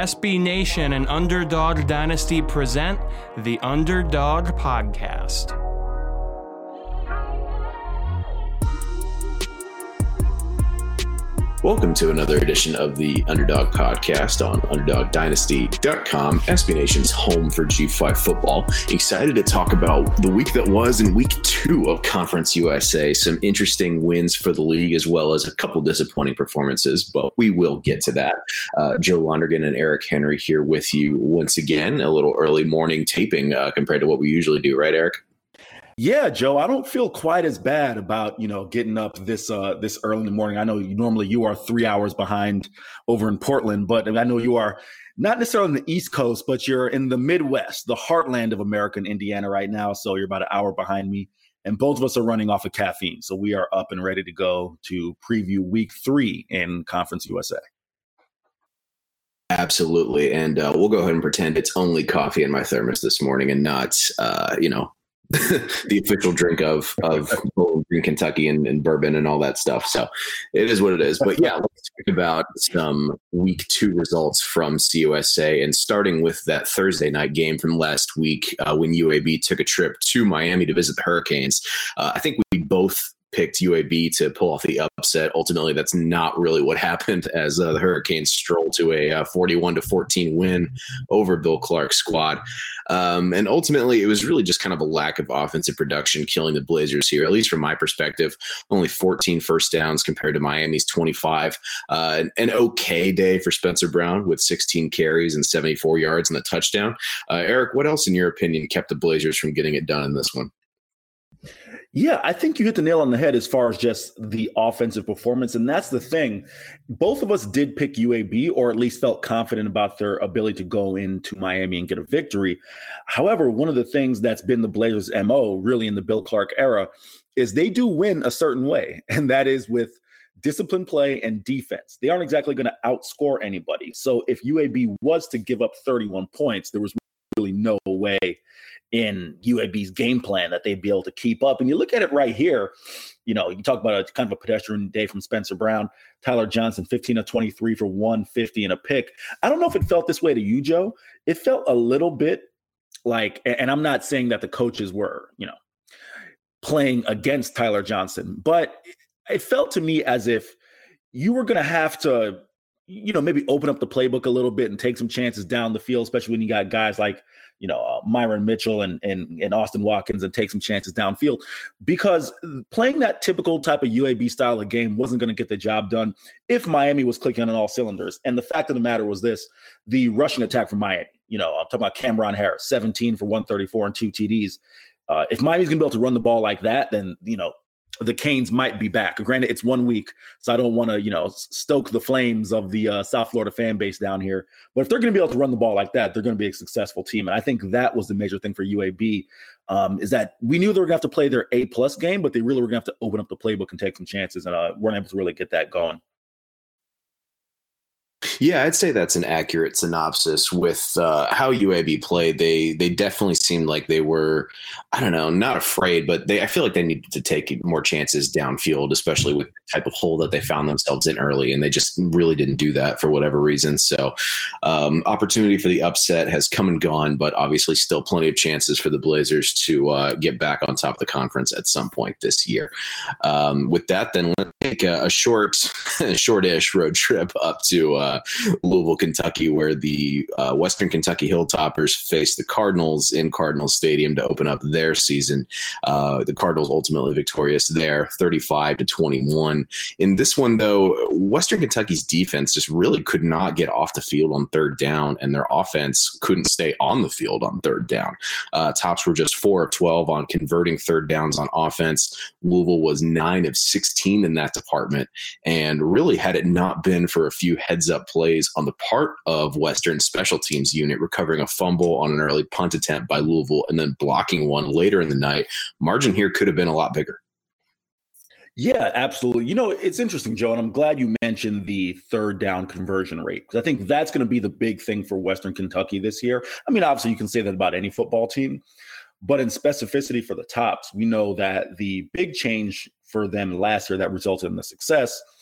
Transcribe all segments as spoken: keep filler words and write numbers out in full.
S B Nation and Underdog Dynasty present the Underdog Podcast. Welcome to another edition of the Underdog Podcast on underdog dynasty dot com, S B Nation's home for G five football. Excited to talk about the week that was in week two of Conference U S A. Some interesting wins for the league as well as a couple disappointing performances, but we will get to that. Uh, Joe Londergan and Eric Henry here with you once again. A little early morning taping uh, compared to what we usually do, right, Eric? Yeah, Joe, I don't feel quite as bad about, you know, getting up this uh, this early in the morning. I know you, normally you are three hours behind over in Portland, but I know you are not necessarily on the East Coast, but you're in the Midwest, the heartland of America and Indiana right now. So you're about an hour behind me. And both of us are running off of caffeine. So we are up and ready to go to preview week three in Conference U S A. Absolutely. And uh, we'll go ahead and pretend it's only coffee in my thermos this morning and not, uh, you know, the official drink of of Bowling Green, Kentucky, and, and bourbon and all that stuff. So it is what it is. But yeah, let's talk about some week two results from C U S A, and starting with that Thursday night game from last week uh, when U A B took a trip to Miami to visit the Hurricanes. Uh, I think we both picked U A B to pull off the upset. Ultimately, that's not really what happened as uh, the Hurricanes strolled to a uh, forty-one to fourteen win over Bill Clark's squad. Um, and ultimately, it was really just kind of a lack of offensive production killing the Blazers here, at least from my perspective. Only fourteen first downs compared to Miami's twenty-five. Uh, an okay day for Spencer Brown with sixteen carries and seventy-four yards and a touchdown. Uh, Eric, what else, in your opinion, kept the Blazers from getting it done in this one? Yeah, I think you hit the nail on the head as far as just the offensive performance. And that's the thing. Both of us did pick U A B, or at least felt confident about their ability to go into Miami and get a victory. However, one of the things that's been the Blazers' M O really in the Bill Clark era is they do win a certain way, and that is with disciplined play and defense. They aren't exactly going to outscore anybody. So if U A B was to give up thirty-one points, there was really no way in U A B's game plan that they'd be able to keep up. And you look at it right here, you know, you talk about a kind of a pedestrian day from Spencer Brown. Tyler Johnson, fifteen of twenty-three for one fifty and a pick. I don't know if it felt this way to you, Joe. It felt a little bit like, and I'm not saying that the coaches were, you know, playing against Tyler Johnson, but it felt to me as if you were going to have to, you know, maybe open up the playbook a little bit and take some chances down the field, especially when you got guys like, you know, uh, Myron Mitchell and, and and Austin Watkins, and take some chances downfield, because playing that typical type of U A B style of game wasn't going to get the job done if Miami was clicking on all cylinders. And the fact of the matter was this: the rushing attack from Miami, you know, I'm talking about Cameron Harris, seventeen for one thirty-four and two T Ds. Uh, if Miami's going to be able to run the ball like that, then, you know, the Canes might be back. Granted, it's one week, so I don't want to, you know, stoke the flames of the uh, South Florida fan base down here. But if they're going to be able to run the ball like that, they're going to be a successful team. And I think that was the major thing for U A B, um, is that we knew they were going to have to play their A-plus game, but they really were going to have to open up the playbook and take some chances, and uh, weren't able to really get that going. Yeah, I'd say that's an accurate synopsis with uh, how U A B played. They they definitely seemed like they were, I don't know, not afraid, but they I feel like they needed to take more chances downfield, especially with the type of hole that they found themselves in early, and they just really didn't do that for whatever reason. So um, opportunity for the upset has come and gone, but obviously still plenty of chances for the Blazers to uh, get back on top of the conference at some point this year. Um, with that, then let's take a, a short, short-ish road trip up to uh, Louisville, Kentucky, where the uh, Western Kentucky Hilltoppers face the Cardinals in Cardinals Stadium to open up their season. Uh, the Cardinals ultimately victorious there, thirty-five to twenty-one. In this one, though, Western Kentucky's defense just really could not get off the field on third down, and their offense couldn't stay on the field on third down. Uh, Tops were just four of twelve on converting third downs on offense. Louisville was nine of sixteen in that department, and really, had it not been for a few heads-up plays on the part of Western special teams unit, recovering a fumble on an early punt attempt by Louisville and then blocking one later in the night, margin here could have been a lot bigger. Yeah, absolutely. You know, it's interesting, Joe, and I'm glad you mentioned the third down conversion rate, because I think that's going to be the big thing for Western Kentucky this year. I mean, obviously you can say that about any football team, but in specificity for the Tops, we know that the big change for them last year that resulted in the success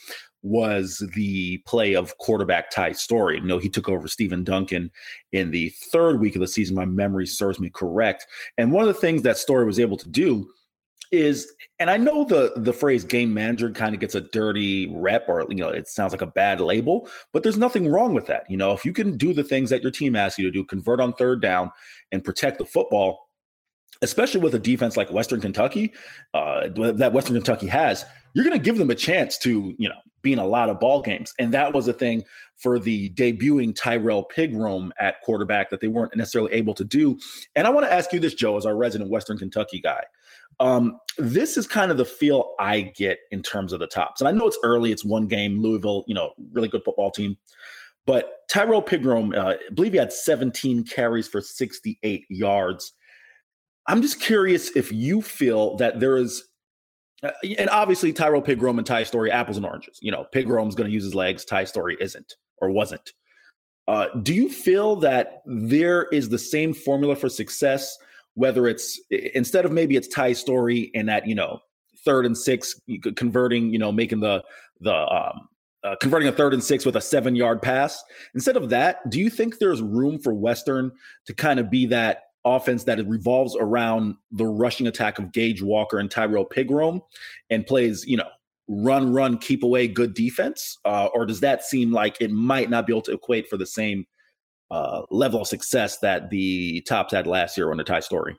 was the play of quarterback Ty Storey. You know, he took over Stephen Duncan in the third week of the season. My memory serves me correct. And one of the things that Storey was able to do is, and I know the the phrase game manager kind of gets a dirty rep, or, you know, it sounds like a bad label, but there's nothing wrong with that. You know, if you can do the things that your team asks you to do, convert on third down and protect the football, especially with a defense like Western Kentucky, uh, that Western Kentucky has, you're going to give them a chance to, you know, be in a lot of ball games. And that was a thing for the debuting Tyrell Pigrome at quarterback that they weren't necessarily able to do. And I want to ask you this, Joe, as our resident Western Kentucky guy. Um, this is kind of the feel I get in terms of the tops. And I know it's early, it's one game, Louisville, you know, really good football team. But Tyrell Pigrome, uh, I believe he had seventeen carries for sixty-eight yards. I'm just curious if you feel that there is, uh, and obviously Tyrell Pigrome and Ty Storey, apples and oranges. You know, Pigrome's going to use his legs, Ty Storey isn't or wasn't. Uh, do you feel that there is the same formula for success, whether it's instead of maybe it's Ty Storey in that, you know, third and six, converting, you know, making the, the, um, uh, converting a third and six with a seven yard pass. Instead of that, do you think there's room for Western to kind of be that offense that revolves around the rushing attack of Gage Walker and Tyrell Pigrome and plays, you know, run, run, keep away, good defense? Uh, or does that seem like it might not be able to equate for the same Uh, level of success that the Tops had last year under Ty Storey?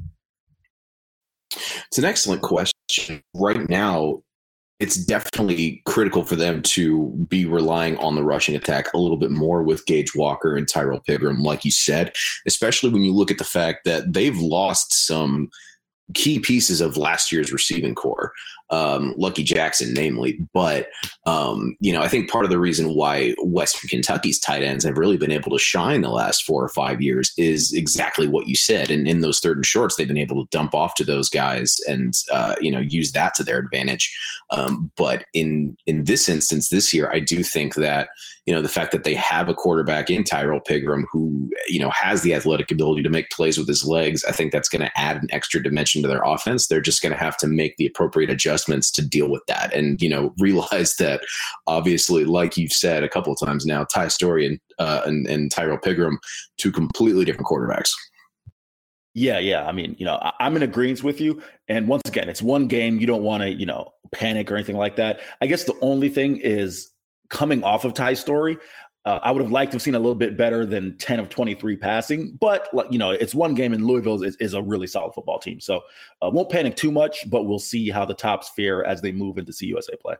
It's an excellent question. Right now, it's definitely critical for them to be relying on the rushing attack a little bit more with Gage Walker and Tyrell Pigrome, like you said, especially when you look at the fact that they've lost some key pieces of last year's receiving core, um, Lucky Jackson, namely. But, um, you know, I think part of the reason why Western Kentucky's tight ends have really been able to shine the last four or five years is exactly what you said. And in those third and shorts, they've been able to dump off to those guys and, uh, you know, use that to their advantage. Um, but in, in this instance, this year, I do think that, you know, the fact that they have a quarterback in Tyrell Pigrome who, you know, has the athletic ability to make plays with his legs, I think that's going to add an extra dimension to their offense. They're just going to have to make the appropriate adjustments to deal with that and, you know, realize that obviously, like you've said a couple of times now, Ty Storey and, uh, and, and Tyrell Pigrome, two completely different quarterbacks. Yeah, yeah. I mean, you know, I, I'm in agreement with you. And once again, it's one game. You don't want to, you know, panic or anything like that. I guess the only thing is coming off of Ty Storey, uh, I would have liked to have seen a little bit better than ten of twenty-three passing. But, you know, it's one game, and Louisville is, is a really solid football team. So uh, won't panic too much, but we'll see how the Tops fare as they move into C U S A play.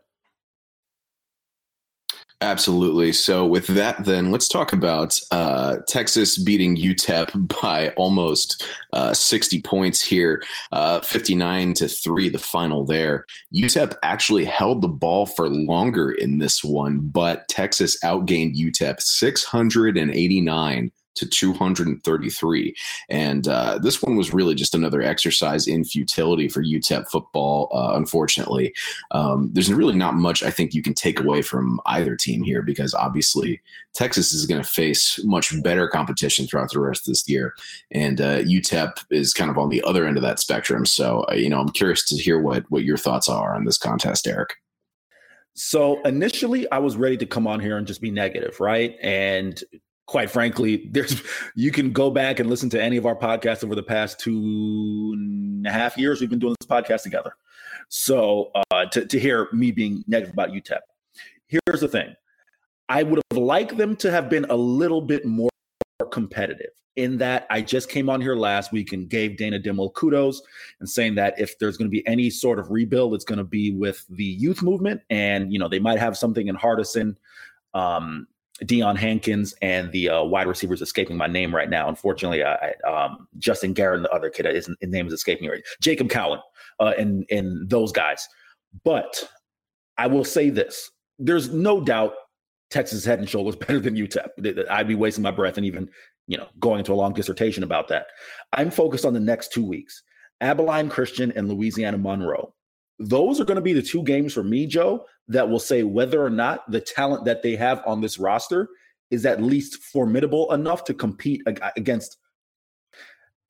Absolutely. So with that, then let's talk about uh, Texas beating U T E P by almost uh, sixty points here, uh, fifty-nine to three, the final there. U T E P actually held the ball for longer in this one, but Texas outgained U T E P six hundred eighty-nine to two hundred thirty-three. And uh, this one was really just another exercise in futility for U T E P football, uh, unfortunately. Um, there's really not much I think you can take away from either team here because obviously Texas is going to face much better competition throughout the rest of this year. And uh, U T E P is kind of on the other end of that spectrum. So, uh, you know, I'm curious to hear what, what your thoughts are on this contest, Eric. So initially I was ready to come on here and just be negative, right? And quite frankly, there's you can go back and listen to any of our podcasts over the past two and a half years. We've been doing this podcast together. So uh, to, to hear me being negative about U T E P, here's the thing. I would have liked them to have been a little bit more competitive in that I just came on here last week and gave Dana Dimel kudos and saying that if there's going to be any sort of rebuild, it's going to be with the youth movement. And, you know, they might have something in Hardison, um, Deion Hankins, and the uh, wide receivers escaping my name right now. Unfortunately, I, um, Justin Garrett and the other kid, his, his name is escaping me right. Jacob Cowan uh, and, and those guys. But I will say this. There's no doubt Texas is head and shoulders better than U T E P. I'd be wasting my breath and even, you know, going into a long dissertation about that. I'm focused on the next two weeks. Abilene Christian and Louisiana Monroe. Those are going to be the two games for me, Joe, that will say whether or not the talent that they have on this roster is at least formidable enough to compete against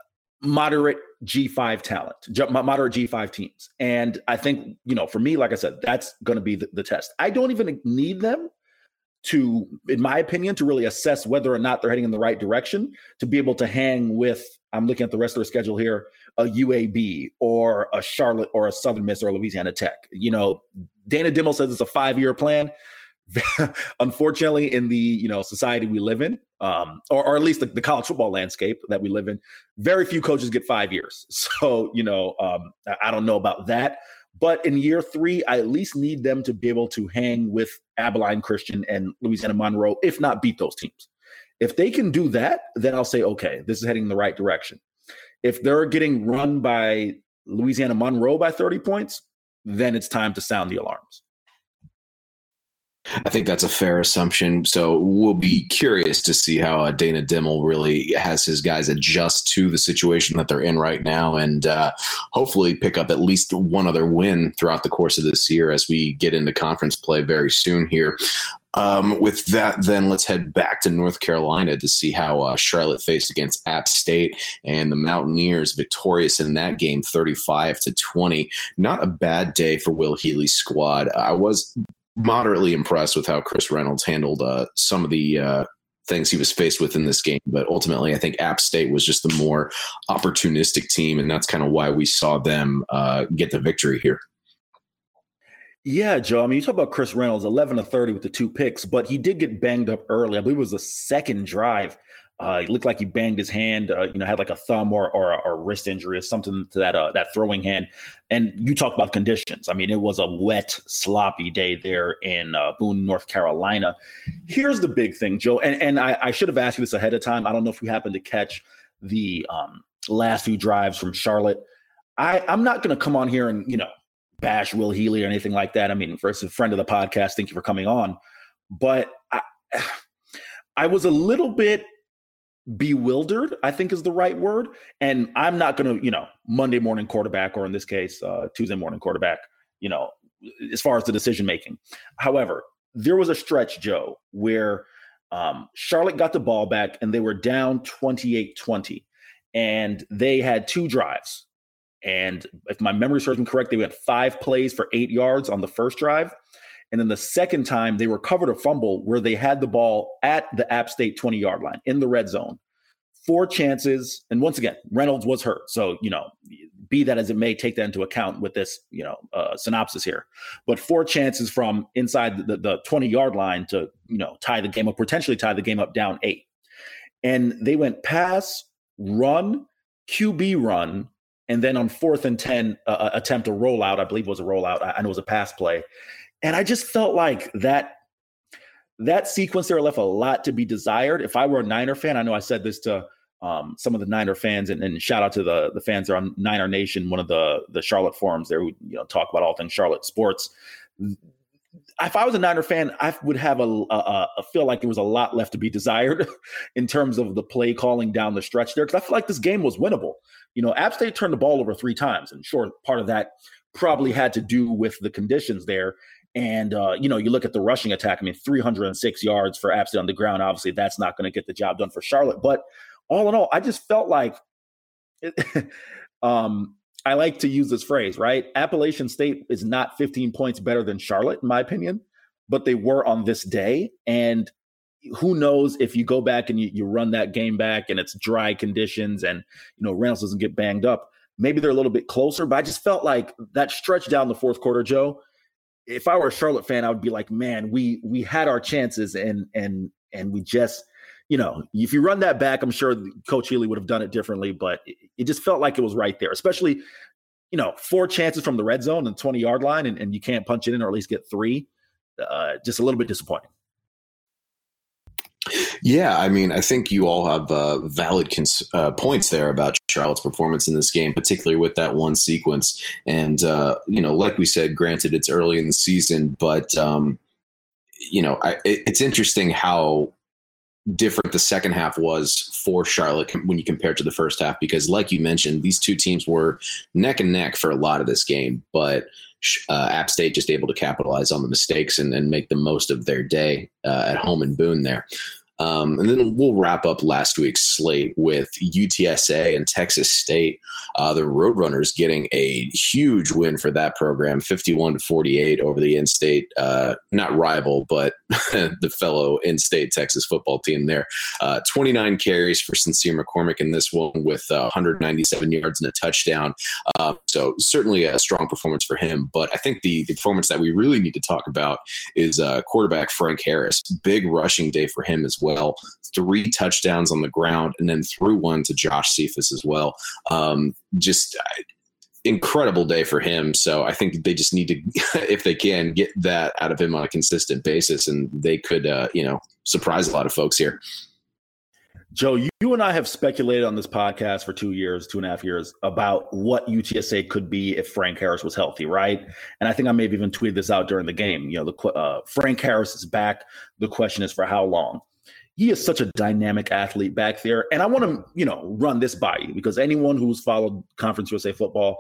moderate G five talent, moderate G five teams. And I think, you know, for me, like I said, that's going to be the, the test. I don't even need them to, in my opinion, to really assess whether or not they're heading in the right direction, to be able to hang with, I'm looking at the rest of their schedule here, a U A B or a Charlotte or a Southern Miss or a Louisiana Tech. You know, Dana Dimel says it's a five-year plan. Unfortunately, in the, you know, society we live in, um, or, or at least the, the college football landscape that we live in, very few coaches get five years. So, you know, um, I don't know about that. But in year three, I at least need them to be able to hang with Abilene Christian and Louisiana Monroe, if not beat those teams. If they can do that, then I'll say, okay, this is heading in the right direction. If they're getting run by Louisiana Monroe by thirty points, then it's time to sound the alarms. I think that's a fair assumption. So we'll be curious to see how uh, Dana Dimel really has his guys adjust to the situation that they're in right now, and uh, hopefully pick up at least one other win throughout the course of this year as we get into conference play very soon here. Um, with that, then let's head back to North Carolina to see how uh, Charlotte faced against App State, and the Mountaineers victorious in that game, thirty-five to twenty. Not a bad day for Will Healy's squad. I was moderately impressed with how Chris Reynolds handled uh, some of the uh, things he was faced with in this game. But ultimately, I think App State was just the more opportunistic team, and that's kind of why we saw them uh, get the victory here. Yeah, Joe. I mean, you talk about Chris Reynolds, eleven to thirty with the two picks, but he did get banged up early. I believe it was the second drive. Uh, he looked like he banged his hand, uh, you know, had like a thumb or or a, or a wrist injury or something to that uh, that throwing hand. And you talk about conditions. I mean, it was a wet, sloppy day there in uh, Boone, North Carolina. Here's the big thing, Joe, and, and I, I should have asked you this ahead of time. I don't know if you happened to catch the um, last few drives from Charlotte. I, I'm not going to come on here and, you know, bash Will Healy or anything like that. I mean, first, a friend of the podcast, thank you for coming on. But I, I was a little bit bewildered, I think is the right word. And I'm not going to, you know, Monday morning quarterback, or in this case, uh, Tuesday morning quarterback, you know, as far as the decision making. However, there was a stretch, Joe, where um, Charlotte got the ball back and they were down twenty-eight twenty, and they had two drives. And if my memory serves me correct, they went five plays for eight yards on the first drive. And then the second time they recovered a fumble where they had the ball at the App State twenty-yard line in the red zone. Four chances. And once again, Reynolds was hurt. So, you know, be that as it may, take that into account with this, you know, uh, synopsis here. But four chances from inside the, the twenty-yard line to, you know, tie the game up, potentially tie the game up down eight. And they went pass, run, Q B run, and then on fourth and ten, uh, attempt a rollout. I believe it was a rollout. I, I know it was a pass play. And I just felt like that that sequence there left a lot to be desired. If I were a Niner fan, I know I said this to um, some of the Niner fans, and, and shout out to the the fans there on Niner Nation, one of the the Charlotte forums there who, you know, talk about all things Charlotte sports. If I was a Niner fan, I would have a, a, a feel like there was a lot left to be desired in terms of the play calling down the stretch there, because I feel like this game was winnable. You know, App State turned the ball over three times, and sure, part of that probably had to do with the conditions there. And, uh, you know, you look at the rushing attack, I mean, three hundred six yards for App State on the ground. Obviously, that's not going to get the job done for Charlotte. But all in all, I just felt like it, um, I like to use this phrase, right? Appalachian State is not fifteen points better than Charlotte, in my opinion, but they were on this day. And who knows if you go back and you, you run that game back and it's dry conditions and, you know, Reynolds doesn't get banged up, maybe they're a little bit closer. But I just felt like that stretch down the fourth quarter, Joe, if I were a Charlotte fan, I would be like, man, we we had our chances and and and we just, you know, if you run that back, I'm sure Coach Healy would have done it differently, but it, it just felt like it was right there, especially, you know, four chances from the red zone and twenty-yard line, and, and you can't punch it in or at least get three. Uh, just a little bit disappointing. Yeah, I mean, I think you all have uh, valid cons- uh, points there about Charlotte's performance in this game, particularly with that one sequence. And, uh, you know, like we said, granted, it's early in the season, but, um, you know, I, it, it's interesting how different the second half was for Charlotte when you compare it to the first half, because like you mentioned, these two teams were neck and neck for a lot of this game, but uh, App State just able to capitalize on the mistakes and, and make the most of their day uh, at home in Boone there. Um, and then we'll wrap up last week's slate with U T S A and Texas State. Uh, the Roadrunners getting a huge win for that program, fifty-one to forty-eight over the in-state, uh, not rival, but the fellow in-state Texas football team there. Uh, twenty-nine carries for Sincere McCormick in this one with uh, one hundred ninety-seven yards and a touchdown. Uh, so certainly a strong performance for him. But I think the, the performance that we really need to talk about is uh, quarterback Frank Harris. Big rushing day for him as well. Three touchdowns on the ground and then threw one to Josh Cephas as well. Um, just uh, incredible day for him. So I think they just need to, if they can, get that out of him on a consistent basis, and they could, uh, you know, surprise a lot of folks here. Joe, you, you and I have speculated on this podcast for two years, two and a half years, about what U T S A could be if Frank Harris was healthy, right? And I think I may have even tweeted this out during the game. You know, the uh, Frank Harris is back. The question is for how long? He is such a dynamic athlete back there. And I want to, you know, run this by you, because anyone who's followed Conference U S A football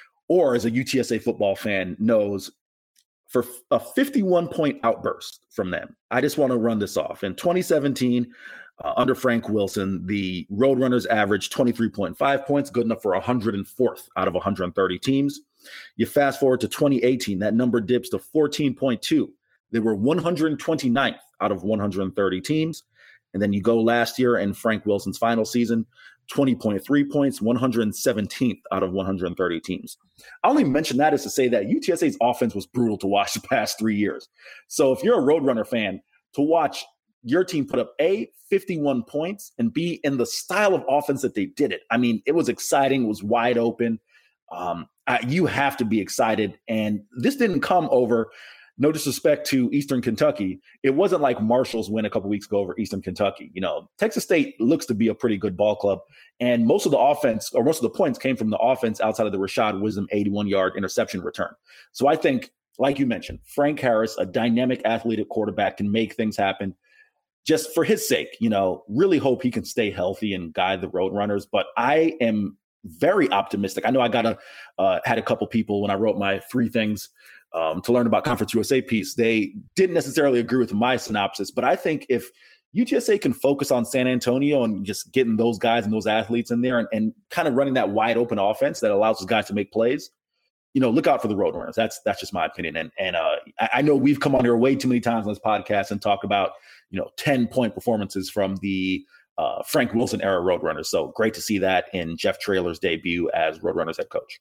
or is a U T S A football fan knows for a fifty-one point outburst from them. I just want to run this off. In twenty seventeen, uh, under Frank Wilson, the Roadrunners averaged twenty-three point five points, good enough for one hundred fourth out of one hundred thirty teams. You fast forward to twenty eighteen, that number dips to fourteen point two. They were one hundred twenty-ninth out of one hundred thirty teams. And then you go last year in Frank Wilson's final season, twenty point three points, one hundred seventeenth out of one hundred thirty teams. I only mention that as to say that U T S A's offense was brutal to watch the past three years. So if you're a Roadrunner fan, to watch your team put up A, fifty-one points, and B, in the style of offense that they did it. I mean, it was exciting. It was wide open. Um, uh, you have to be excited. And this didn't come over, no disrespect to Eastern Kentucky, it wasn't like Marshall's win a couple weeks ago over Eastern Kentucky. You know, Texas State looks to be a pretty good ball club, and most of the offense, or most of the points, came from the offense outside of the Rashad Wisdom eighty-one-yard interception return. So I think, like you mentioned, Frank Harris, a dynamic athlete at quarterback, can make things happen. Just for his sake, you know, really hope he can stay healthy and guide the Roadrunners. But I am very optimistic. I know I got a uh, had a couple people when I wrote my three things Um, to learn about Conference U S A piece. They didn't necessarily agree with my synopsis, but I think if U T S A can focus on San Antonio and just getting those guys and those athletes in there and, and kind of running that wide open offense that allows those guys to make plays, you know, look out for the Roadrunners. That's that's just my opinion. And and uh, I, I know we've come on here way too many times on this podcast and talk about, you know, ten point performances from the uh, Frank Wilson era Roadrunners. So great to see that in Jeff Traylor's debut as Roadrunners head coach.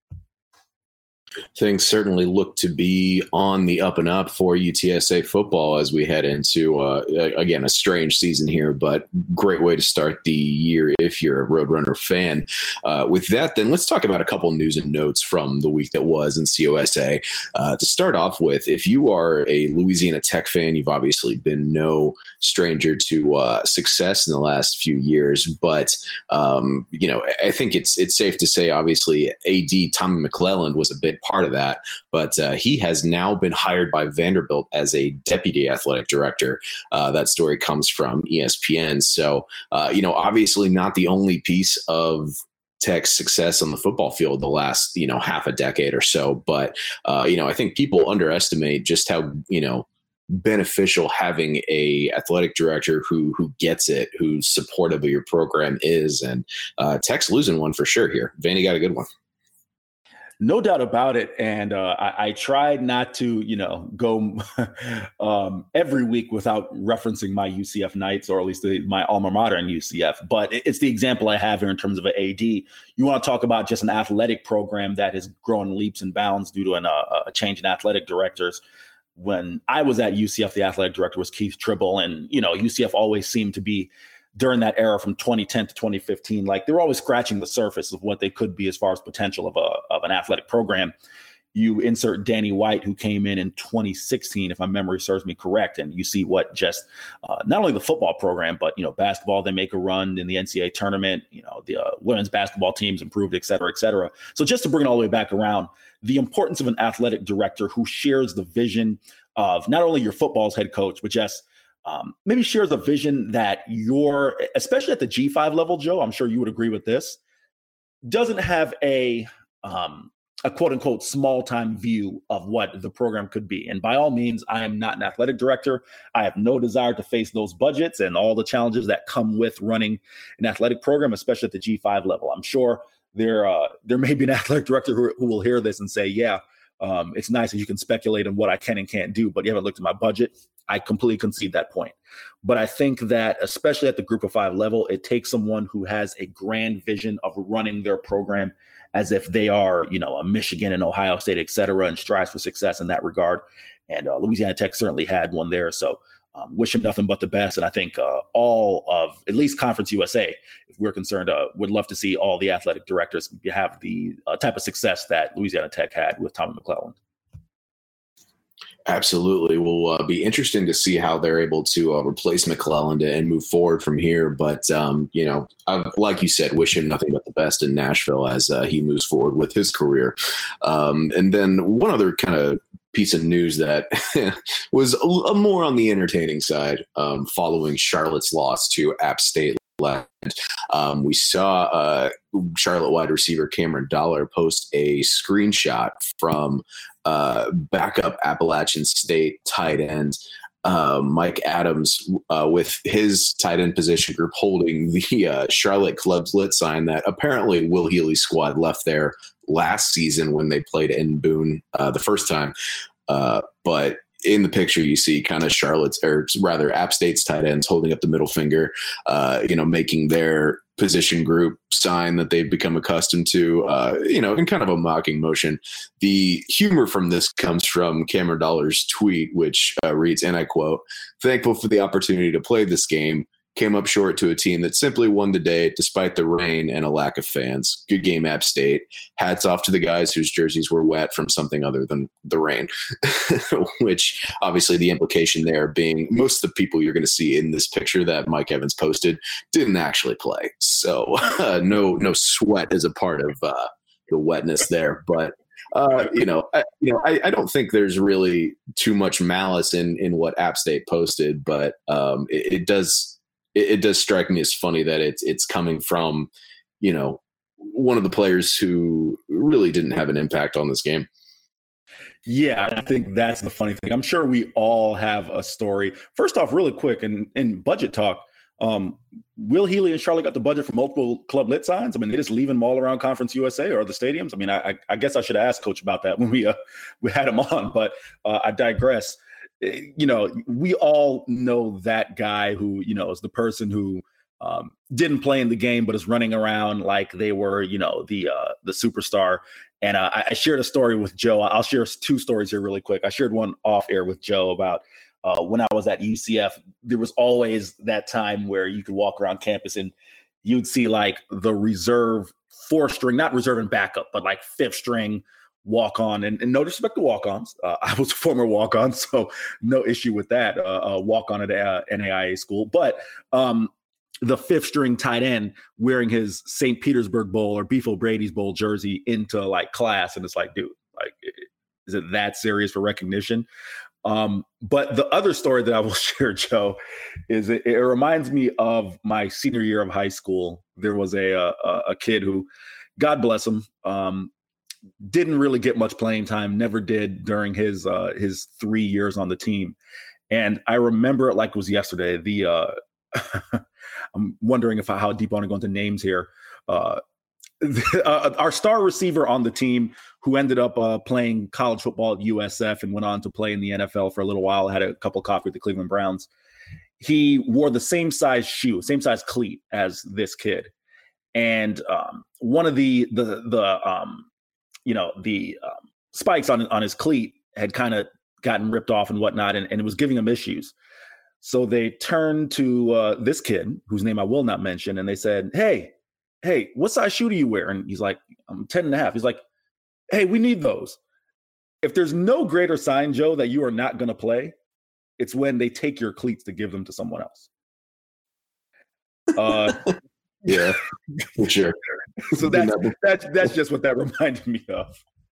Things certainly look to be on the up and up for U T S A football as we head into, uh, again, a strange season here, but great way to start the year if you're a Roadrunner fan. Uh, with that, then let's talk about a couple news and notes from the week that was in C O S A. Uh, to start off with, if you are a Louisiana Tech fan, you've obviously been no stranger to uh, success in the last few years, but um, you know, I think it's it's safe to say, obviously, A D Tommy McClelland was a big part of that, but uh, he has now been hired by Vanderbilt as a deputy athletic director. Uh, that story comes from E S P N. So, uh, you know, obviously not the only piece of Tech's success on the football field the last, you know, half a decade or so. But, uh, you know, I think people underestimate just how, you know, beneficial having a athletic director who who gets it, who's supportive of your program is. And uh, Tech's losing one for sure here. Vandy got a good one. No doubt about it. And uh, I, I tried not to, you know, go um, every week without referencing my U C F Knights, or at least the, my alma mater in U C F. But it's the example I have here in terms of an A D. You want to talk about just an athletic program that has grown leaps and bounds due to an, uh, a change in athletic directors. When I was at U C F, the athletic director was Keith Tribble. And, you know, U C F always seemed to be, during that era from twenty ten to twenty fifteen, like they were always scratching the surface of what they could be as far as potential of a of an athletic program. You insert Danny White, who came in in twenty sixteen, if my memory serves me correct, and you see what just uh, not only the football program, but, you know, basketball, they make a run in the N C double A tournament, you know, the uh, women's basketball teams improved, et cetera, et cetera. So just to bring it all the way back around, the importance of an athletic director who shares the vision of not only your football's head coach, but just Um, maybe shares a vision that your, especially at the G five level, Joe, I'm sure you would agree with this, doesn't have a um, a quote unquote small time view of what the program could be. And by all means, I am not an athletic director. I have no desire to face those budgets and all the challenges that come with running an athletic program, especially at the G five level. I'm sure there uh, there may be an athletic director who, who will hear this and say, yeah, um, it's nice that you can speculate on what I can and can't do, but you haven't looked at my budget. I completely concede that point. But I think that especially at the group of five level, it takes someone who has a grand vision of running their program as if they are, you know, a Michigan and Ohio State, et cetera, and strives for success in that regard. And uh, Louisiana Tech certainly had one there. So um, wish him nothing but the best. And I think uh, all of, at least Conference U S A, if we're concerned, uh, would love to see all the athletic directors have the uh, type of success that Louisiana Tech had with Tommy McClelland. Absolutely. Will uh, be interesting to see how they're able to uh, replace McClelland and move forward from here. But, um, you know, I, like you said, wish him nothing but the best in Nashville as uh, he moves forward with his career. Um, and then one other kind of piece of news that was a, a more on the entertaining side um, following Charlotte's loss to App State. Um, we saw uh, Charlotte wide receiver Cameron Dollar post a screenshot from uh, backup Appalachian State tight end uh, Mike Adams uh, with his tight end position group holding the uh, Charlotte Clubs Lit sign that apparently Will Healy's squad left there last season when they played in Boone uh, the first time. Uh, but in the picture, you see kind of Charlotte's, or rather App State's tight ends holding up the middle finger, uh, you know, making their position group sign that they've become accustomed to, uh, you know, in kind of a mocking motion. The humor from this comes from Cameron Dollar's tweet, which uh, reads, and I quote, "Thankful for the opportunity to play this game. Came up short to a team that simply won the day despite the rain and a lack of fans. Good game, App State. Hats off to the guys whose jerseys were wet from something other than the rain." Which obviously the implication there being most of the people you're going to see in this picture that Mike Evans posted didn't actually play. So uh, no no sweat is a part of uh, the wetness there. But Uh, you know, I, you know, I, I don't think there's really too much malice in in what App State posted, but um, it, it does it, it does strike me as funny that it's it's coming from, you know, one of the players who really didn't have an impact on this game. Yeah, I think that's the funny thing. I'm sure we all have a story. First off, really quick, in, in budget talk, um, Will Healy and Charlotte got the budget for multiple Club Lit signs? I mean, they just leave them all around Conference U S A or the stadiums? I mean, I, I guess I should have asked Coach about that when we uh, we had him on, but uh, I digress. You know, we all know that guy who, you know, is the person who um, didn't play in the game but is running around like they were, you know, the uh, the superstar. And uh, I shared a story with Joe. I'll share two stories here really quick. I shared one off air with Joe about uh, when I was at U C F. There was always that time where you could walk around campus and you'd see like the reserve four string, not reserve and backup, but like fifth string walk on. And, and no disrespect to walk ons. Uh, I was a former walk on, so no issue with that. Uh, uh, walk on at uh, N A I A school. But um, the fifth string tight end wearing his Saint Petersburg Bowl or Beef O'Brady's Bowl jersey into like class. And it's like, dude, like, is it that serious for recognition? Um, but the other story that I will share, Joe, is it, it reminds me of my senior year of high school. There was a, a, a kid who, God bless him, um, didn't really get much playing time, never did during his, uh, his three years on the team. And I remember it like it was yesterday. The, uh, I'm wondering if I, how deep I want to go into names here. Uh, the, uh, our star receiver on the team, who ended up uh, playing college football at U S F and went on to play in the N F L for a little while, had a cup of coffee with the Cleveland Browns. He wore the same size shoe, same size cleat as this kid, and um, one of the the the um, you know the um, spikes on on his cleat had kind of gotten ripped off and whatnot, and, and it was giving him issues. So they turned to uh, this kid, whose name I will not mention, and they said, hey, hey, what size shoe do you wear? And he's like, I'm ten and a half. He's like, hey, we need those. If there's no greater sign, Joe, that you are not going to play, it's when they take your cleats to give them to someone else. Uh, yeah, for sure. So that's, that's, that's just what that reminded me of.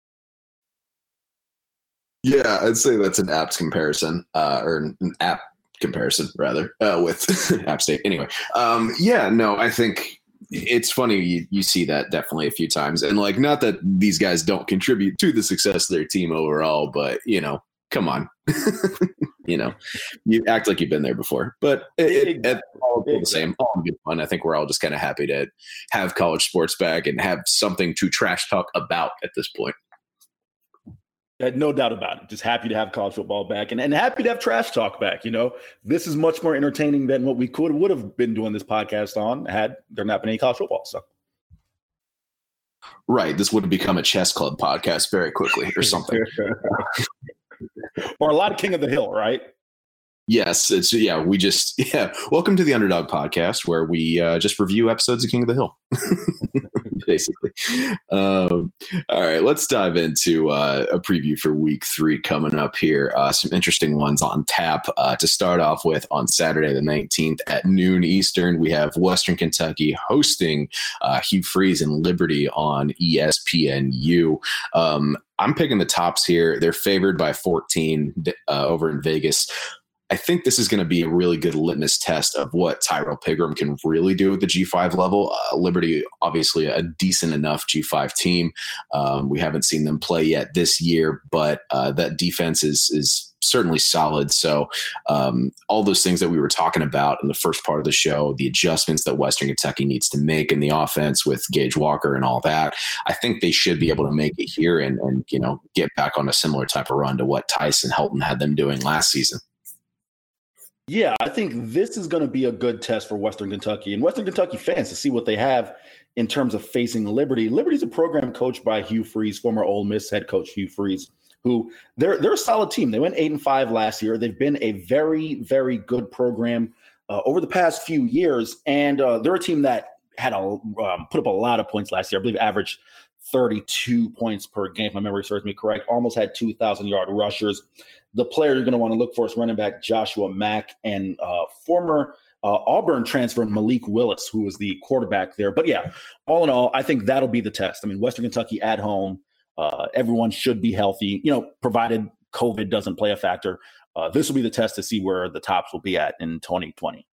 Yeah, I'd say that's an apt comparison, uh, or an app comparison rather, uh, with App State. Anyway, um, yeah, no, I think it's funny you, you see that definitely a few times, and like not that these guys don't contribute to the success of their team overall, but you know, come on, you know, you act like you've been there before, but it, it, it, all the same, all good fun. I think we're all just kind of happy to have college sports back and have something to trash talk about at this point. No doubt about it. Just happy to have college football back and, and happy to have trash talk back. You know, this is much more entertaining than what we could would have been doing this podcast on had there not been any college football. So, right. This would have become a chess club podcast very quickly or something. Or a lot of King of the Hill, right? Yes. It's yeah. We just, yeah. Welcome to the Underdog Podcast, where we uh, just review episodes of King of the Hill. Basically. Um, all right, let's dive into uh, a preview for week three coming up here. Uh, some interesting ones on tap. Uh, to start off with, on Saturday the nineteenth at noon Eastern, we have Western Kentucky hosting uh, Hugh Freeze and Liberty on E S P N U. Um, I'm picking the Tops here. They're favored by fourteen uh, over in Vegas. I think this is going to be a really good litmus test of what Tyrell Pigrome can really do at the G five level. Uh, Liberty, obviously a decent enough G five team. Um, we haven't seen them play yet this year, but uh, that defense is is certainly solid. So um, all those things that we were talking about in the first part of the show, the adjustments that Western Kentucky needs to make in the offense with Gage Walker and all that, I think they should be able to make it here and, and you know, get back on a similar type of run to what Tyson Helton had them doing last season. Yeah, I think this is going to be a good test for Western Kentucky and Western Kentucky fans to see what they have in terms of facing Liberty. Liberty's a program coached by Hugh Freeze, former Ole Miss head coach Hugh Freeze, who they're they're a solid team. They went eight and five last year. They've been a very, very good program uh, over the past few years, and uh, they're a team that had a um, put up a lot of points last year. I believe averaged thirty-two points per game, if my memory serves me correct. Almost had two thousand yard rushers. The player you're going to want to look for is running back Joshua Mack and uh, former uh, Auburn transfer Malik Willis, who was the quarterback there. But yeah, all in all, I think that'll be the test. I mean, Western Kentucky at home, uh, everyone should be healthy, you know, provided COVID doesn't play a factor. Uh, this will be the test to see where the Tops will be at in twenty twenty.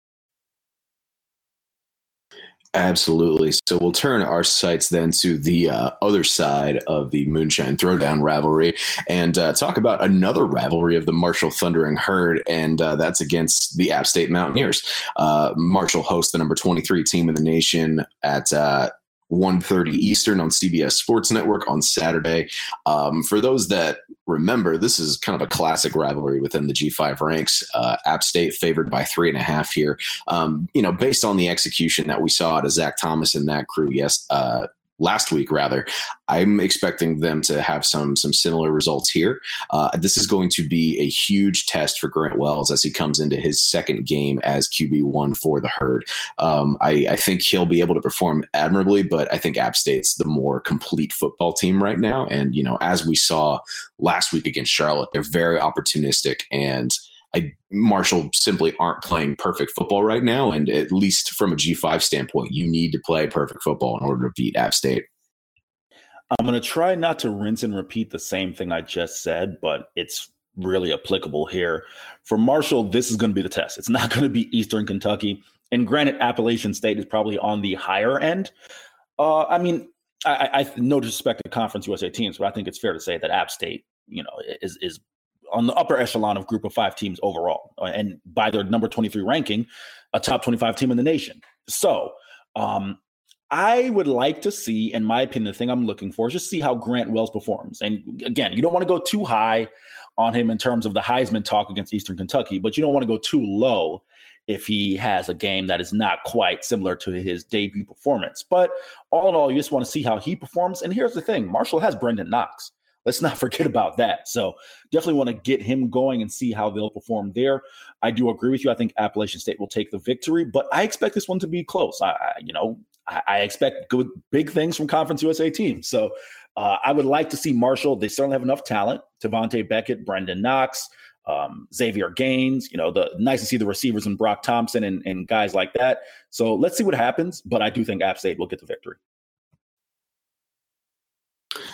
Absolutely. So we'll turn our sights then to the uh, other side of the Moonshine Throwdown rivalry and uh, talk about another rivalry of the Marshall Thundering Herd, and uh, that's against the App State Mountaineers. Uh, Marshall hosts the number twenty-three team in the nation at uh, one thirty Eastern on C B S Sports Network on Saturday. Um, for those that remember, this is kind of a classic rivalry within the G five ranks. Uh, App State favored by three and a half here. Um, you know, based on the execution that we saw out of Zach Thomas and that crew, yes, uh, last week rather, I'm expecting them to have some some similar results here. Uh, this is going to be a huge test for Grant Wells as he comes into his second game as Q B one for the Herd. Um, I, I think he'll be able to perform admirably, but I think App State's the more complete football team right now. And, you know, as we saw last week against Charlotte, they're very opportunistic, and I, Marshall simply aren't playing perfect football right now. And at least from a G five standpoint, you need to play perfect football in order to beat App State. I'm going to try not to rinse and repeat the same thing I just said, but it's really applicable here. For Marshall, this is going to be the test. It's not going to be Eastern Kentucky. And granted, Appalachian State is probably on the higher end. Uh, I mean, I, I no disrespect to Conference U S A teams, but I think it's fair to say that App State, you know, is is on the upper echelon of group of five teams overall. And by their number twenty-three ranking, a top twenty-five team in the nation. So um, I would like to see, in my opinion, the thing I'm looking for is just see how Grant Wells performs. And again, you don't want to go too high on him in terms of the Heisman talk against Eastern Kentucky, but you don't want to go too low if he has a game that is not quite similar to his debut performance. But all in all, you just want to see how he performs. And here's the thing, Marshall has Brendan Knox. Let's not forget about that. So definitely want to get him going and see how they'll perform there. I do agree with you. I think Appalachian State will take the victory, but I expect this one to be close. I, I you know, I, I expect good, big things from Conference U S A teams. So uh, I would like to see Marshall. They certainly have enough talent. Tavante Beckett, Brendan Knox, um, Xavier Gaines. You know, the nice to see the receivers in Brock Thompson and, and guys like that. So let's see what happens. But I do think App State will get the victory.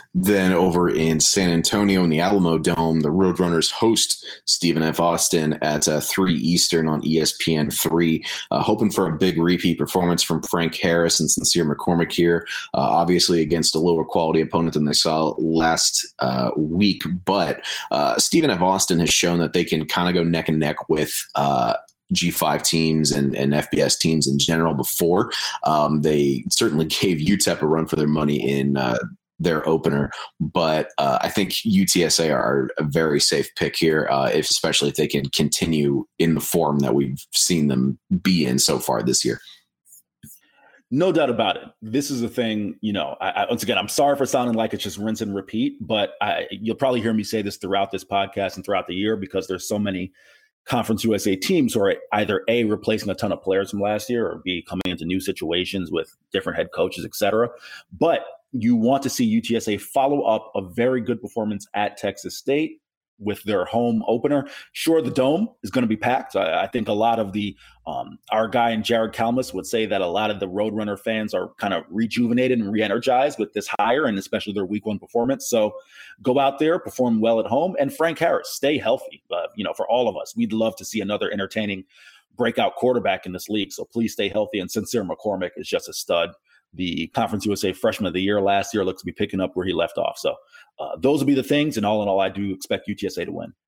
Then over in San Antonio in the Alamo Dome, the Roadrunners host Stephen F. Austin at uh, three Eastern on E S P N three, uh, hoping for a big repeat performance from Frank Harris and Sincere McCormick here, uh, obviously against a lower quality opponent than they saw last uh, week. But uh, Stephen F. Austin has shown that they can kind of go neck and neck with uh, G five teams and, and F B S teams in general before. Um, they certainly gave U T E P a run for their money in uh, their opener, but uh, I think U T S A are a very safe pick here, uh, if, especially if they can continue in the form that we've seen them be in so far this year. No doubt about it. This is the thing, you know, I, I, once again, I'm sorry for sounding like it's just rinse and repeat, but I, you'll probably hear me say this throughout this podcast and throughout the year because there's so many Conference U S A teams who are either A, replacing a ton of players from last year, or B, coming into new situations with different head coaches, et cetera. But you want to see U T S A follow up a very good performance at Texas State with their home opener. Sure, the Dome is going to be packed. I, I think a lot of the, um, our guy in Jared Kalmus would say that a lot of the Roadrunner fans are kind of rejuvenated and re-energized with this hire and especially their week one performance. So go out there, perform well at home, and Frank Harris, stay healthy. Uh, you know, for all of us, we'd love to see another entertaining breakout quarterback in this league. So please stay healthy. And Sincere McCormick is just a stud. The Conference U S A Freshman of the Year last year looks to be picking up where he left off. So uh, those will be the things. And all in all, I do expect U T S A to win.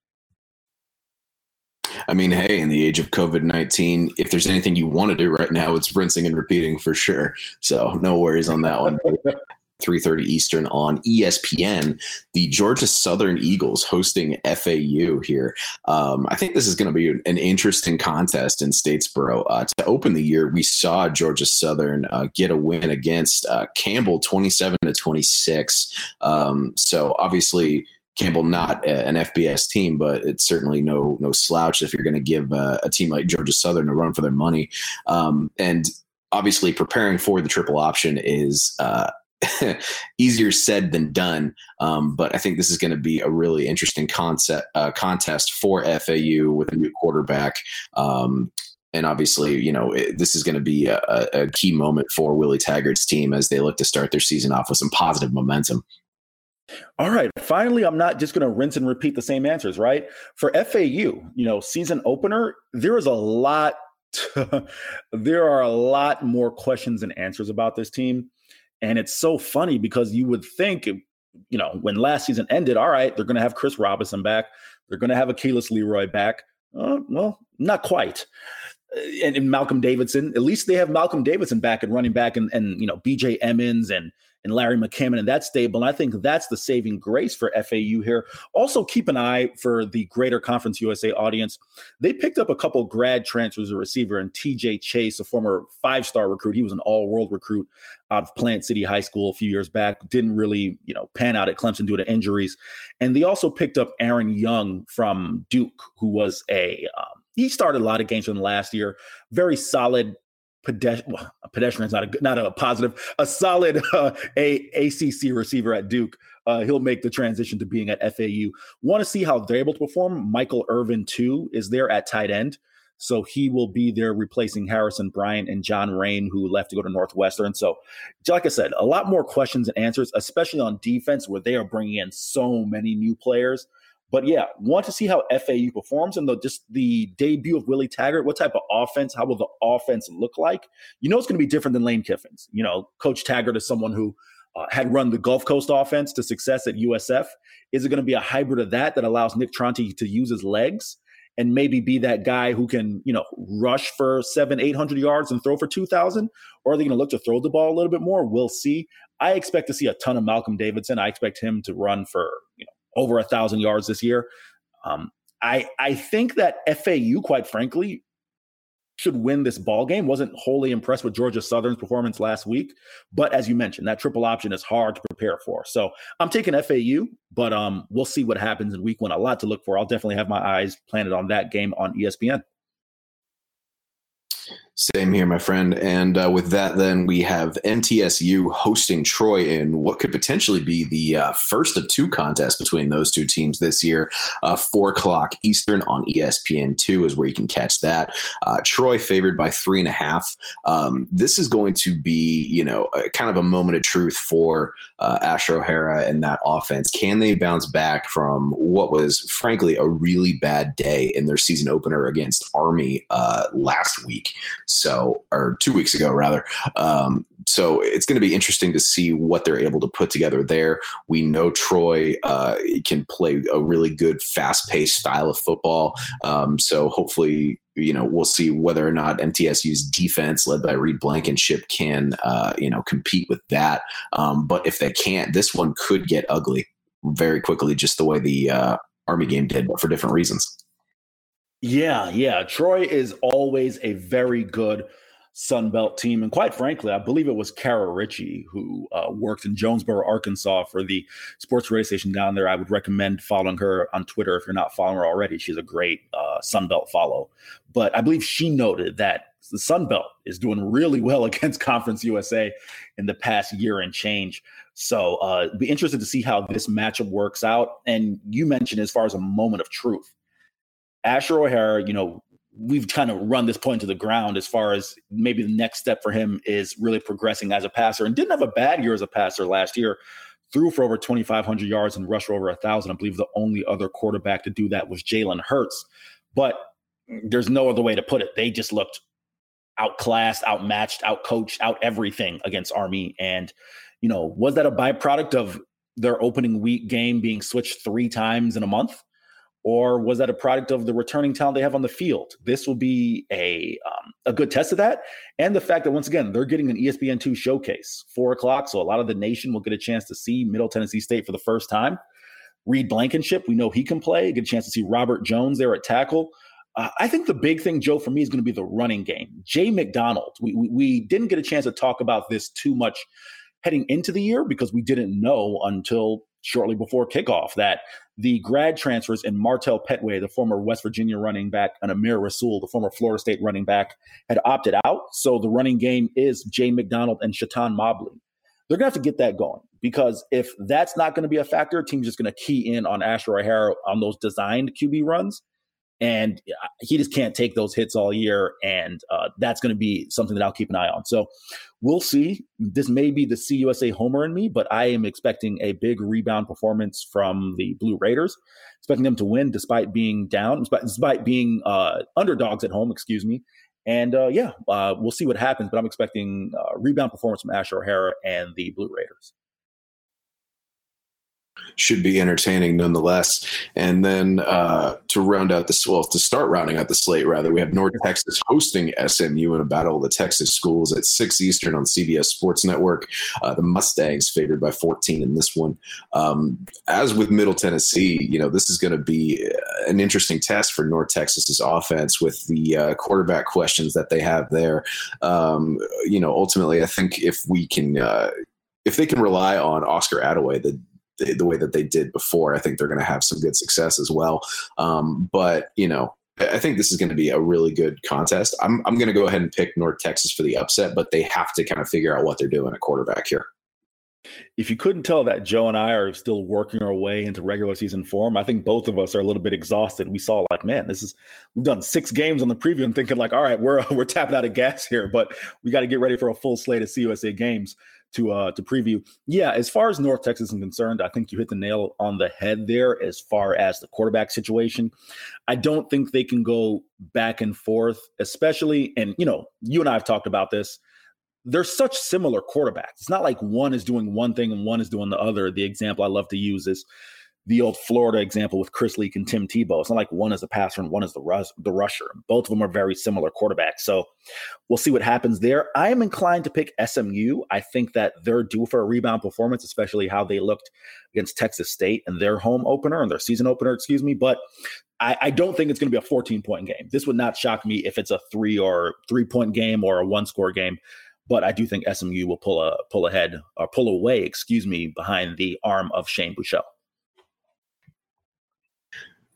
I mean, hey, in the age of COVID nineteen, if there's anything you want to do right now, it's rinsing and repeating for sure. So no worries on that one. three thirty Eastern on E S P N, the Georgia Southern Eagles hosting F A U here. Um, I think this is going to be an interesting contest in Statesboro. Uh, to open the year, we saw Georgia Southern uh, get a win against uh, Campbell twenty-seven to twenty-six. Um, so obviously Campbell not a, an F B S team, but it's certainly no no slouch if you're going to give uh, a team like Georgia Southern a run for their money. Um, and obviously preparing for the triple option is uh, easier said than done. Um, but I think this is going to be a really interesting concept, uh, contest for F A U with a new quarterback. Um, and obviously, you know, it, this is going to be a, a key moment for Willie Taggart's team as they look to start their season off with some positive momentum. All right. Finally, I'm not just going to rinse and repeat the same answers, right? For F A U, you know, season opener, there is a lot, to, there are a lot more questions and answers about this team. And it's so funny because you would think, you know, when last season ended, all right, they're going to have Chris Robinson back. They're going to have Achilles Leroy back. Uh, well, not quite. And, and Malcolm Davidson, at least they have Malcolm Davidson back and running back and, and you know, B J Emmons and and Larry McCammon and that stable. And I think that's the saving grace for F A U here. Also, keep an eye for the greater Conference U S A audience. They picked up a couple grad transfers, a receiver, and T J Chase, a former five-star recruit. He was an all-world recruit out of Plant City High School a few years back. Didn't really, you know, pan out at Clemson due to injuries. And they also picked up Aaron Young from Duke, who was a um, he started a lot of games from last year. Very solid. Pedestrian, well, a pedestrian is not a not a positive, a solid uh, a ACC receiver at Duke. Uh, he'll make the transition to being at F A U. Want to see how they're able to perform? Michael Irvin too is there at tight end, so he will be there replacing Harrison Bryant and John Rain, who left to go to Northwestern. So, like I said, a lot more questions and answers, especially on defense, where they are bringing in so many new players. But yeah, want to see how F A U performs and the, just the debut of Willie Taggart. What type of offense? How will the offense look like? You know, it's going to be different than Lane Kiffin's. You know, Coach Taggart is someone who uh, had run the Gulf Coast offense to success at U S F. Is it going to be a hybrid of that that allows Nick Tronti to use his legs and maybe be that guy who can, you know, rush for seven, eight hundred yards and throw for two thousand? Or are they going to look to throw the ball a little bit more? We'll see. I expect to see a ton of Malcolm Davidson. I expect him to run for, you know, over a thousand yards this year. Um, I I think that F A U, quite frankly, should win this ball game. Wasn't wholly impressed with Georgia Southern's performance last week, but as you mentioned, that triple option is hard to prepare for. So I'm taking F A U, but um, we'll see what happens in week one. A lot to look for. I'll definitely have my eyes planted on that game on E S P N. Same here, my friend. And uh, with that, then we have M T S U hosting Troy in what could potentially be the uh, first of two contests between those two teams this year. Uh, Four o'clock Eastern on E S P N two is where you can catch that. Uh, Troy favored by three and a half. Um, this is going to be, you know, a, kind of a moment of truth for uh, Asher O'Hara and that offense. Can they bounce back from what was, frankly, a really bad day in their season opener against Army uh, last week? So, or two weeks ago, rather. Um, so it's going to be interesting to see what they're able to put together there. We know Troy uh, can play a really good, fast-paced style of football. Um, so hopefully, you know, we'll see whether or not M T S U's defense, led by Reed Blankenship, can, uh, you know, compete with that. Um, but if they can't, this one could get ugly very quickly, just the way the uh, Army game did, but for different reasons. Yeah, yeah. Troy is always a very good Sun Belt team. And quite frankly, I believe it was Kara Ritchie who uh, worked in Jonesboro, Arkansas for the sports radio station down there. I would recommend following her on Twitter if you're not following her already. She's a great uh, Sun Belt follow. But I believe she noted that the Sun Belt is doing really well against Conference U S A in the past year and change. So uh, be interested to see how this matchup works out. And you mentioned as far as a moment of truth, Asher O'Hara, you know, we've kind of run this point to the ground as far as maybe the next step for him is really progressing as a passer, and didn't have a bad year as a passer last year. Threw for over twenty-five hundred yards and rushed for over one thousand. I believe the only other quarterback to do that was Jalen Hurts. But there's no other way to put it. They just looked outclassed, outmatched, outcoached, out everything against Army. And, you know, was that a byproduct of their opening week game being switched three times in a month? Or was that a product of the returning talent they have on the field? This will be a um, a good test of that. And the fact that, once again, they're getting an E S P N two showcase, four o'clock. So a lot of the nation will get a chance to see Middle Tennessee State for the first time. Reed Blankenship, we know he can play. Get a chance to see Robert Jones there at tackle. Uh, I think the big thing, Joe, for me is going to be the running game. Jay McDonald, we, we, we didn't get a chance to talk about this too much heading into the year because we didn't know until shortly before kickoff that the grad transfers in Martell Petway, the former West Virginia running back, and Amir Rasul, the former Florida State running back, had opted out. So the running game is Jay McDonald and Shaitan Mobley. They're going to have to get that going because if that's not going to be a factor, a team's just going to key in on Asher O'Hara on those designed Q B runs. And he just can't take those hits all year. And uh, that's going to be something that I'll keep an eye on. So we'll see. This may be the C U S A homer in me, but I am expecting a big rebound performance from the Blue Raiders, expecting them to win despite being down, despite, despite being uh, underdogs at home, excuse me. And uh, yeah, uh, we'll see what happens, but I'm expecting a rebound performance from Asher O'Hara and the Blue Raiders. Should be entertaining nonetheless. And then uh, to round out the well, to start rounding out the slate, rather, we have North Texas hosting S M U in a battle of the Texas schools at six Eastern on C B S Sports Network. Uh, the Mustangs favored by fourteen in this one. Um, as with Middle Tennessee, you know, this is going to be an interesting test for North Texas's offense with the uh, quarterback questions that they have there. Um, you know, ultimately, I think if we can, uh, if they can rely on Oscar Attaway, the The, the way that they did before, I think they're going to have some good success as well. Um, but, you know, I think this is going to be a really good contest. I'm, I'm going to go ahead and pick North Texas for the upset, but they have to kind of figure out what they're doing at quarterback here. If you couldn't tell that Joe and I are still working our way into regular season form, I think both of us are a little bit exhausted. We saw like, man, this is, we've done six games on the preview and thinking like, all right, we're, we're tapping out of gas here, but we got to get ready for a full slate of C U S A games to uh to preview. Yeah, as far as North Texas is concerned, I think you hit the nail on the head there as far as the quarterback situation. I don't think they can go back and forth, especially, and you know, you and I have talked about this. They're such similar quarterbacks. It's not like one is doing one thing and one is doing the other. The example I love to use is the old Florida example with Chris Leak and Tim Tebow. It's not like one is a passer and one is the rus- the rusher. Both of them are very similar quarterbacks. So we'll see what happens there. I am inclined to pick S M U. I think that they're due for a rebound performance, especially how they looked against Texas State in their home opener and their season opener, excuse me. But I, I don't think it's going to be a fourteen-point game. This would not shock me if it's a three or three-point game or a one-score game. But I do think S M U will pull a pull ahead or pull away, excuse me, behind the arm of Shane Buechele.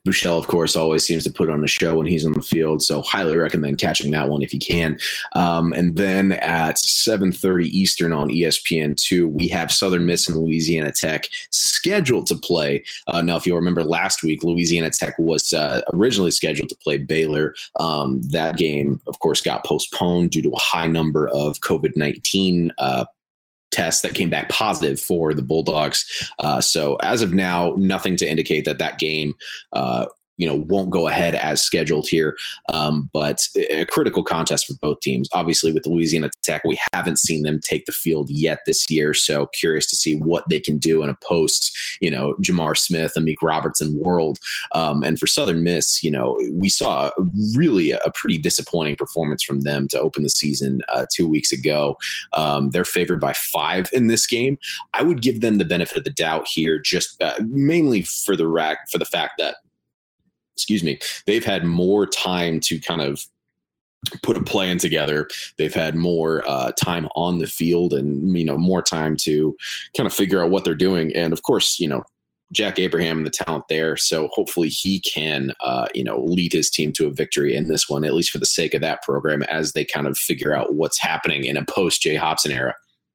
Buechele, of course, always seems to put on a show when he's on the field, so highly recommend catching that one if you can. Um, and then at seven thirty Eastern on E S P N two, we have Southern Miss and Louisiana Tech scheduled to play. Uh, now, if you'll remember last week, Louisiana Tech was uh, originally scheduled to play Baylor. Um, that game, of course, got postponed due to a high number of COVID nineteen uh tests that came back positive for the Bulldogs. Uh, so as of now, nothing to indicate that that game, uh, you know, won't go ahead as scheduled here. Um, but a critical contest for both teams. Obviously, with Louisiana Tech, we haven't seen them take the field yet this year. So curious to see what they can do in a post, you know, Jamar Smith, Amik Robertson world. Um, and for Southern Miss, you know, we saw really a pretty disappointing performance from them to open the season uh, two weeks ago. Um, they're favored by five in this game. I would give them the benefit of the doubt here, just uh, mainly for the rack for the fact that, excuse me, they've had more time to kind of put a plan together. They've had more uh, time on the field and, you know, more time to kind of figure out what they're doing. And of course, you know, Jack Abraham and the talent there. So hopefully he can, uh, you know, lead his team to a victory in this one, at least for the sake of that program, as they kind of figure out what's happening in a post Jay Hopson era.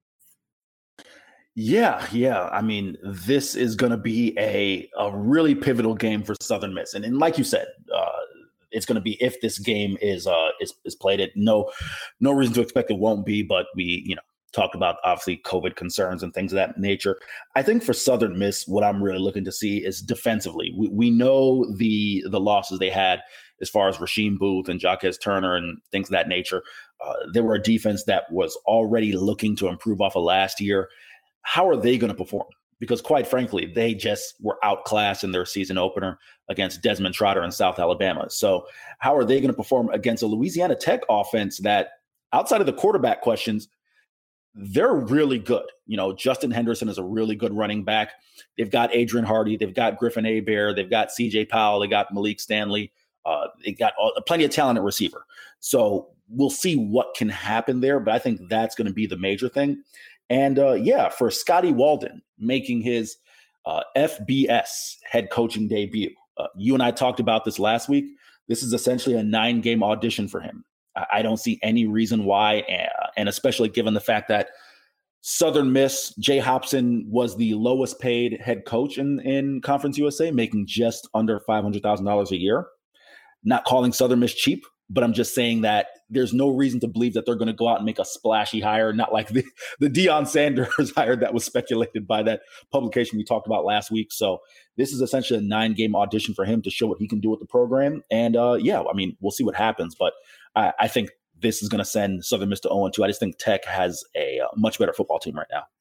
Yeah, yeah. I mean, this is going to be a a really pivotal game for Southern Miss, and, and like you said, uh, it's going to be if this game is uh is, is played. It no no reason to expect it won't be, but we you know talked about obviously COVID concerns and things of that nature. I think for Southern Miss, what I'm really looking to see is defensively. We we know the the losses they had as far as Rasheem Booth and Jaquez Turner and things of that nature. Uh, they were a defense that was already looking to improve off of last year. How are they going to perform? Because quite frankly, they just were outclassed in their season opener against Desmond Trotter in South Alabama. So how are they going to perform against a Louisiana Tech offense that, outside of the quarterback questions, they're really good? You know, Justin Henderson is a really good running back. They've got Adrian Hardy. They've got Griffin Hebert. They've got C J Powell. They got Malik Stanley. Uh, they got all, plenty of talent at receiver. So we'll see what can happen there. But I think that's going to be the major thing. And uh, yeah, for Scotty Walden making his uh, F B S head coaching debut. Uh, you and I talked about this last week. This is essentially a nine game audition for him. I, I don't see any reason why. Uh, and especially given the fact that Southern Miss, Jay Hopson was the lowest paid head coach in, in Conference U S A, making just under five hundred thousand dollars a year. Not calling Southern Miss cheap, but I'm just saying that there's no reason to believe that they're going to go out and make a splashy hire, not like the, the Deion Sanders hire that was speculated by that publication we talked about last week. So this is essentially a nine-game audition for him to show what he can do with the program. And, uh, yeah, I mean, we'll see what happens. But I, I think this is going to send Southern Miss to oh and two. I just think Tech has a uh, much better football team right now.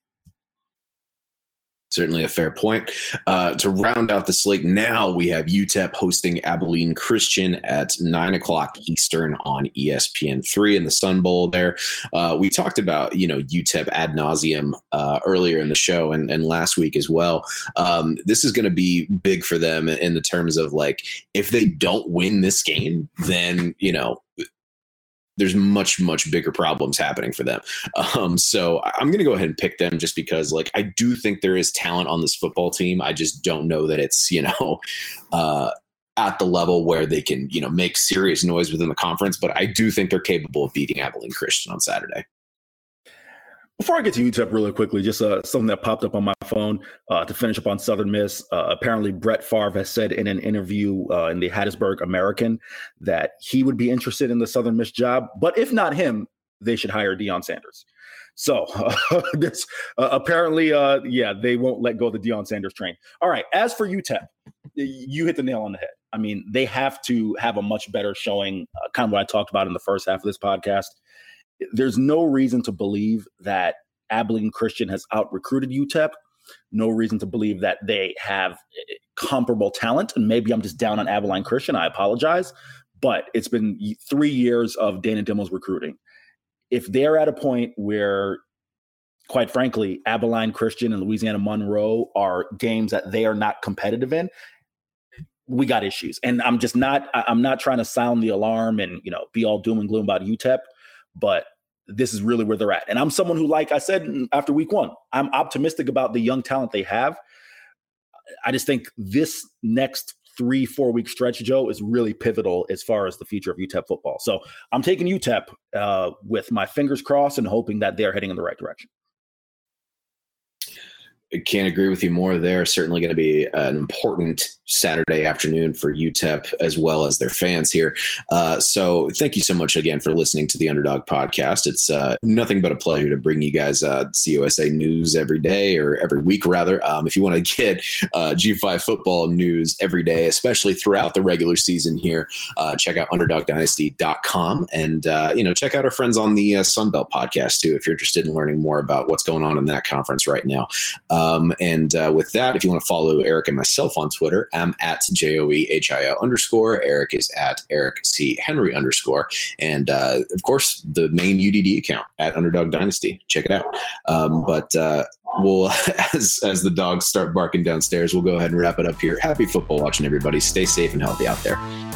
Certainly a fair point. Uh, to round out the slate, now we have U T E P hosting Abilene Christian at nine o'clock Eastern on E S P N three in the Sun Bowl there. Uh, we talked about, you know, U T E P ad nauseum uh, earlier in the show and, and last week as well. Um, this is going to be big for them in the terms of, like, if they don't win this game, then, you know, there's much, much bigger problems happening for them. Um, so I'm going to go ahead and pick them just because, like, I do think there is talent on this football team. I just don't know that it's, you know, uh, at the level where they can, you know, make serious noise within the conference. But I do think they're capable of beating Abilene Christian on Saturday. Before I get to U T E P really quickly, just uh, something that popped up on my phone uh, to finish up on Southern Miss. Uh, apparently, Brett Favre has said in an interview uh, in the Hattiesburg American that he would be interested in the Southern Miss job. But if not him, they should hire Deion Sanders. So uh, this, uh, apparently, uh, yeah, they won't let go of the Deion Sanders train. All right. As for U T E P, you hit the nail on the head. I mean, they have to have a much better showing, uh, kind of what I talked about in the first half of this podcast. There's no reason to believe that Abilene Christian has out-recruited U T E P. No reason to believe that they have comparable talent. And maybe I'm just down on Abilene Christian. I apologize. But it's been three years of Dana Dimel's recruiting. If they're at a point where, quite frankly, Abilene Christian and Louisiana Monroe are games that they are not competitive in, we got issues. And I'm just not – I'm not trying to sound the alarm and, you know, be all doom and gloom about U T E P. But this is really where they're at. And I'm someone who, like I said, after week one, I'm optimistic about the young talent they have. I just think this next three, four week stretch, Joe, is really pivotal as far as the future of U T E P football. So I'm taking U T E P uh, with my fingers crossed and hoping that they're heading in the right direction. I can't agree with you more there. Certainly going to be an important Saturday afternoon for U T E P as well as their fans here. Uh, so thank you so much again for listening to the Underdog Podcast. It's uh, nothing but a pleasure to bring you guys uh, C U S A news every day, or every week rather. Um, if you want to get uh, G five football news every day, especially throughout the regular season here, uh, check out underdog dynasty dot com, and uh, you know, check out our friends on the uh, Sunbelt Podcast too if you're interested in learning more about what's going on in that conference right now. Um, and uh, with that, if you want to follow Eric and myself on Twitter, I'm at J O E H I O underscore. Eric is at Eric C. Henry underscore. And uh, of course, the main U D D account at Underdog Dynasty. Check it out. Um, but uh, we'll, as, as the dogs start barking downstairs, we'll go ahead and wrap it up here. Happy football watching, everybody. Stay safe and healthy out there.